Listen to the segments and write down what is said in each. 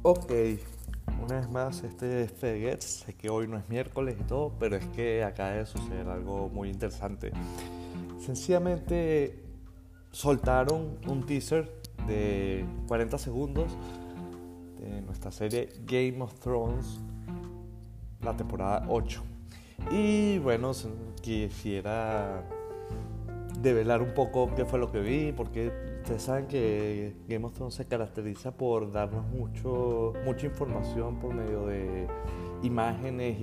Ok, una vez más, este es Fedex. Sé que hoy no es miércoles y todo, pero es que acaba de suceder algo muy interesante. Sencillamente soltaron un teaser de 40 segundos de nuestra serie Game of Thrones, la temporada 8. Y bueno, quisiera develar un poco qué fue lo que vi, porque ustedes saben que Game of Thrones se caracteriza por darnos mucha información por medio de imágenes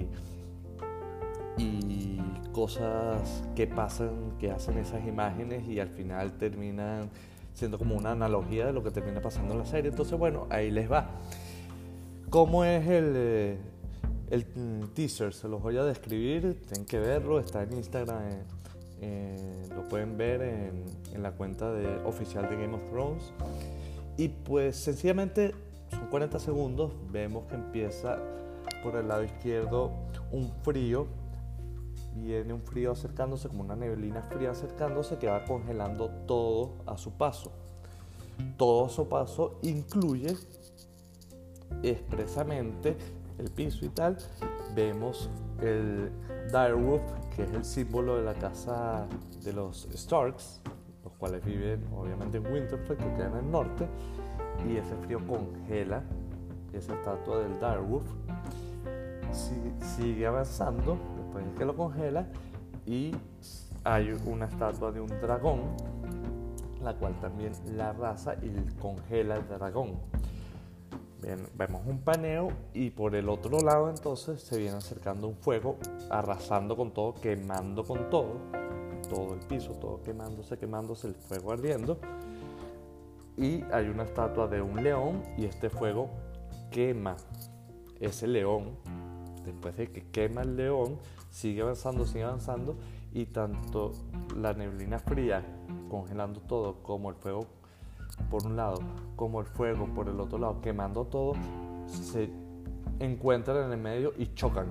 y cosas que pasan, que hacen esas imágenes y al final terminan siendo como una analogía de lo que termina pasando en la serie. Entonces, bueno, ahí les va. ¿Cómo es el teaser? Se los voy a describir, tienen que verlo, está en Instagram. Lo pueden ver en la cuenta oficial de Game of Thrones. Y pues sencillamente son 40 segundos. Vemos que empieza por el lado izquierdo un frío. Viene un frío acercándose, como una neblina fría acercándose, que va congelando todo a su paso. Todo a su paso incluye expresamente el piso y tal. Vemos el direwolf, que es el símbolo de la casa de los Starks, los cuales viven obviamente en Winterfell, que queda en el norte, y ese frío congela esa estatua del direwolf. Sigue avanzando después de que lo congela y hay una estatua de un dragón, la cual también la arrasa y congela el dragón. Bien, vemos un paneo y por el otro lado entonces se viene acercando un fuego, arrasando con todo, quemando con todo el piso, todo quemándose, el fuego ardiendo. Y hay una estatua de un león y este fuego quema ese león. Después de que quema el león, sigue avanzando y tanto la neblina fría congelando todo como el fuego por un lado, como el fuego por el otro lado, quemando todo, se encuentran en el medio y chocan.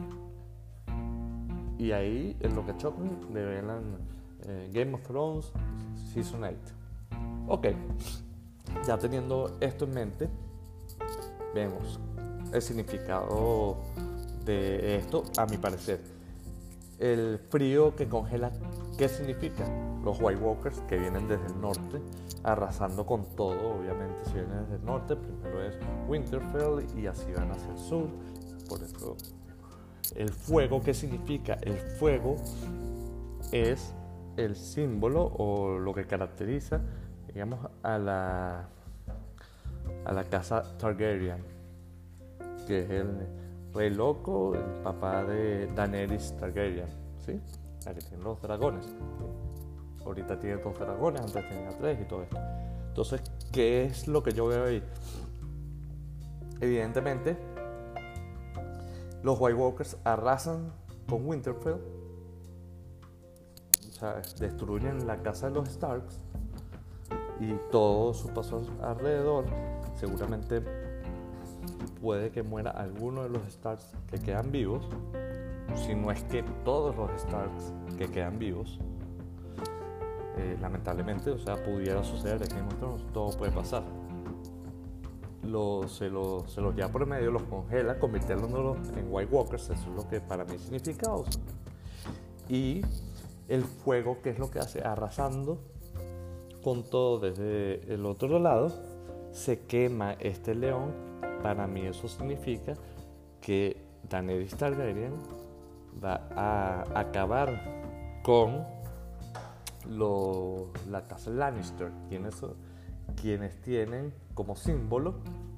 Y ahí, en lo que chocan, revelan Game of Thrones Season 8. Ok, ya teniendo esto en mente, vemos el significado de esto, a mi parecer. El frío que congela, ¿qué significa? Los White Walkers que vienen desde el norte, arrasando con todo. Obviamente, si vienen desde el norte, primero es Winterfell y así van hacia el sur. Por eso, el fuego, ¿qué significa? El fuego es el símbolo o lo que caracteriza, digamos, a la casa Targaryen, que es el rey loco, el papá de Daenerys Targaryen, ¿sí? La que tiene los dragones. Ahorita tiene 2 dragones, antes tenía 3 y todo esto. Entonces, ¿qué es lo que yo veo ahí? Evidentemente, los White Walkers arrasan con Winterfell, o sea, destruyen la casa de los Starks y todo su paso alrededor. Seguramente puede que muera alguno de los Starks que quedan vivos, si no es que todos los Starks que quedan vivos. Lamentablemente, o sea, pudiera suceder en Game of Thrones, todo puede pasar. Se los lleva por el medio, los congela, convirtiéndolos en White Walkers. Eso es lo que para mí significa. Y el fuego, ¿qué es lo que hace? Arrasando con todo desde el otro lado, se quema este león. Para mí eso significa que Daenerys Targaryen va a acabar con la casa Lannister, quienes tienen como símbolo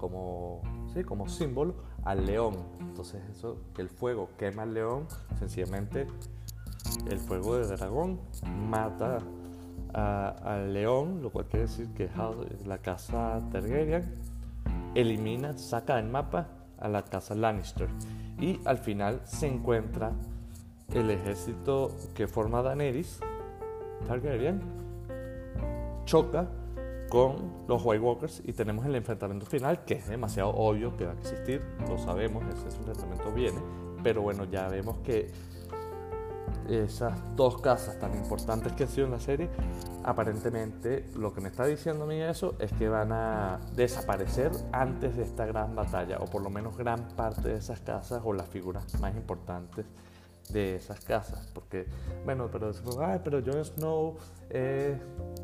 al león. Entonces eso, que el fuego quema al león, sencillamente el fuego de dragón mata al león, lo cual quiere decir que la casa Targaryen saca del mapa a la casa Lannister y al final se encuentra el ejército que forma Daenerys Targaryen, choca con los White Walkers y tenemos el enfrentamiento final, que es demasiado obvio que va a existir, lo sabemos, ese enfrentamiento viene, pero bueno, ya vemos que esas 2 casas tan importantes que han sido en la serie aparentemente lo que me está diciendo a mí eso es que van a desaparecer antes de esta gran batalla, o por lo menos gran parte de esas casas o las figuras más importantes de esas casas, porque bueno, pero decimos, pero Jon Snow es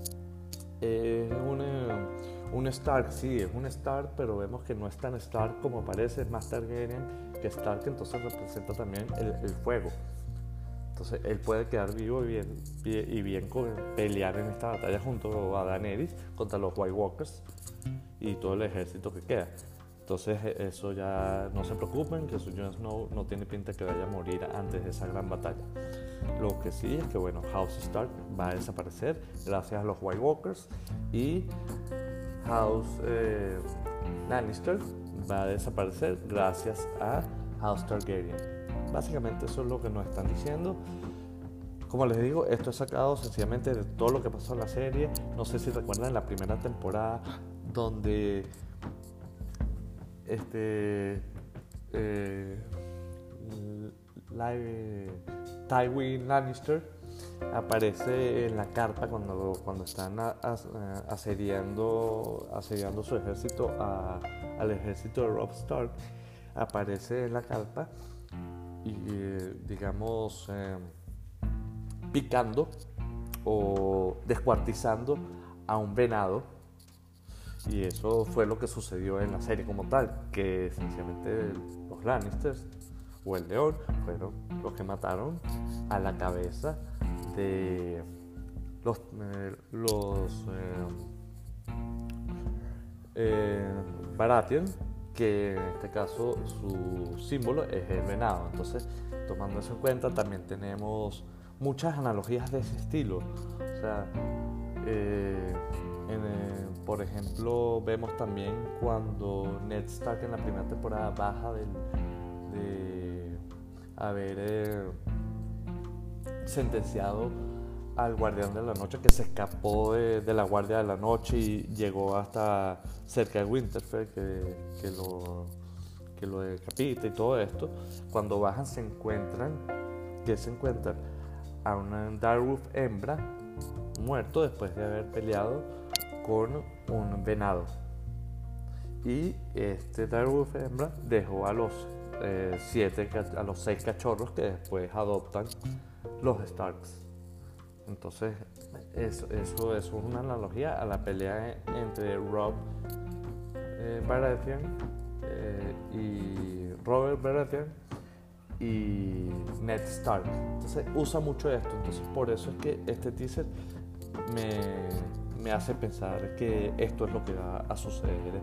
un Stark. Sí, es un Stark, pero vemos que no es tan Stark como parece, es más Targaryen que Stark, entonces representa también el fuego. Entonces él puede quedar vivo y bien con pelear en esta batalla junto a Daenerys contra los White Walkers y todo el ejército que queda. Entonces eso ya no se preocupen, que su Jon Snow no tiene pinta que vaya a morir antes de esa gran batalla. Lo que sí es que bueno, House Stark va a desaparecer gracias a los White Walkers, y House Lannister va a desaparecer gracias a House Targaryen. Básicamente eso es lo que nos están diciendo. Como les digo, esto es sacado sencillamente de todo lo que pasó en la serie. No sé si recuerdan en la primera temporada donde Tywin Lannister aparece en la carpa cuando están asediando su ejército al ejército de Robb Stark. Aparece en la carpa y digamos picando o descuartizando a un venado, y eso fue lo que sucedió en la serie como tal, que sencillamente los Lannisters o el león fueron los que mataron a la cabeza de los Baratheon, que en este caso su símbolo es el venado. Entonces, tomando eso en cuenta, también tenemos muchas analogías de ese estilo. O sea, por ejemplo, vemos también cuando Ned Stark en la primera temporada baja de haber sentenciado al guardián de la noche, que se escapó de la guardia de la noche y llegó hasta cerca de Winterfell, que lo decapita y todo esto. Cuando bajan se encuentran a una Direwolf hembra muerto después de haber peleado con un venado, y este Direwolf hembra dejó a los 6 cachorros que después adoptan los Starks. Entonces eso es una analogía a la pelea entre Robb Baratheon y Robert Baratheon y Ned Stark. Entonces usa mucho esto. Entonces por eso es que este teaser me hace pensar que esto es lo que va a suceder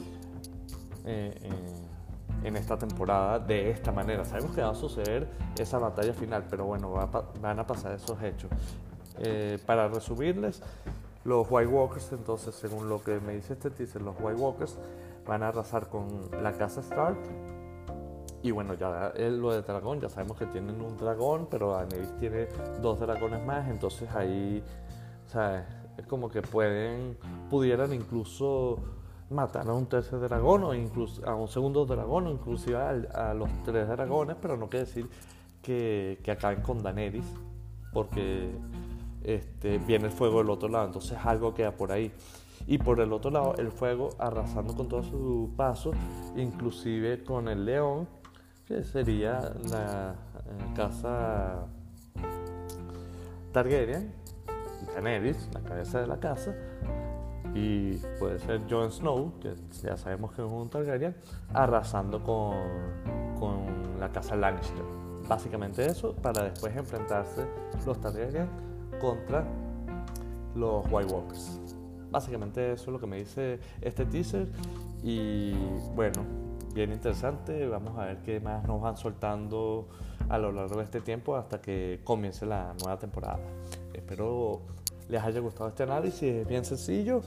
en esta temporada de esta manera. Sabemos que va a suceder esa batalla final, pero bueno, van a pasar esos hechos. Para resumirles, los White Walkers, entonces, según lo que me dice este teaser, los White Walkers van a arrasar con la casa Stark. Y bueno, ya lo de dragón, ya sabemos que tienen un dragón, pero Daenerys tiene 2 dragones más, entonces ahí, o sea, es como que pudieran incluso matar a un tercer dragón, o incluso a un segundo dragón, o inclusive a los 3 dragones, pero no quiere decir que acaben con Daenerys, porque viene el fuego del otro lado, entonces algo queda por ahí. Y por el otro lado, el fuego arrasando con todo su paso, inclusive con el león, que sería la casa Targaryen, Daenerys, la cabeza de la casa, y puede ser Jon Snow, que ya sabemos que es un Targaryen, arrasando con la casa Lannister. Básicamente eso, para después enfrentarse los Targaryen contra los White Walkers. Básicamente eso es lo que me dice este teaser, y bueno, bien interesante. Vamos a ver qué más nos van soltando a lo largo de este tiempo hasta que comience la nueva temporada. Espero les haya gustado este análisis, es bien sencillo,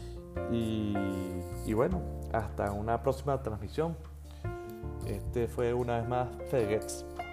y bueno, hasta una próxima transmisión. Este fue una vez más Fedex.